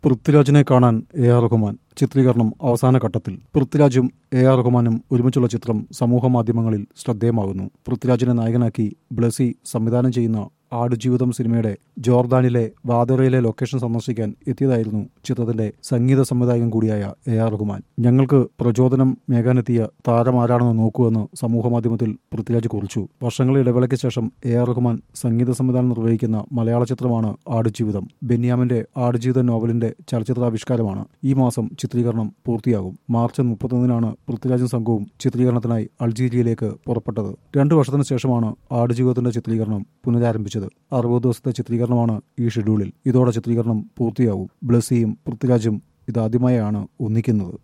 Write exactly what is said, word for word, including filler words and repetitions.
പൃഥ്വിരാജിനെ കാണാൻ A R Rahman. ചിത്രീകരണം അവസാന ഘട്ടത്തിൽ. പൃഥ്വിരാജും എ ആർ റഹ്മാനും ഒരുമിച്ചുള്ള ചിത്രം സമൂഹ മാധ്യമങ്ങളിൽ ശ്രദ്ധേയമാകുന്നു. പൃഥ്വിരാജിനെ നായകനാക്കി ബ്ലസി സംവിധാനം ചെയ്യുന്ന ആടുജീവിതം സിനിമയുടെ ജോർദാനിലെ വാദറയിലെ ലൊക്കേഷൻ സന്ദർശിക്കാൻ എത്തിയതായിരുന്നു ചിത്രത്തിന്റെ സംഗീത സംവിധായകൻ കൂടിയായ എ ആർ റഹ്മാൻ. ഞങ്ങൾക്ക് പ്രചോദനം മേകാനെത്തിയ താരമാരാണെന്ന് നോക്കുവെന്ന് സമൂഹമാധ്യമത്തിൽ പൃഥ്വിരാജ് കുറിച്ചു. വർഷങ്ങളുടെ ഇടവേളയ്ക്ക് ശേഷം എ ആർ റഹ്മാൻ സംഗീത സംവിധാനം നിർവഹിക്കുന്ന മലയാള ചിത്രമാണ് ആടുജീവിതം. ബെന്യാമിന്റെ ആടുജീവിതം നോവലിന്റെ ചലച്ചിത്രാവിഷ്കാരമാണ്. ഈ മാസം ചിത്രീകരണം പൂർത്തിയാകും. മാർച്ച് മുപ്പത്തൊന്നിനാണ് പൃഥ്വിരാജും സംഘവും ചിത്രീകരണത്തിനായി അൾജീരിയയിലേക്ക് പുറപ്പെട്ടത്. രണ്ടു വർഷത്തിനു ശേഷമാണ് ആടുജീവിതത്തിന്റെ ചിത്രീകരണം പുനരാരംഭിച്ചത്. അറുപത് ദിവസത്തെ ചിത്രീകരണമാണ് ഈ ഷെഡ്യൂളിൽ. ഇതോടെ ചിത്രീകരണം പൂർത്തിയാവും. ബ്ലസിയും പൃഥ്വിരാജും ഇതാദ്യമായാണ് ഒന്നിക്കുന്നത്.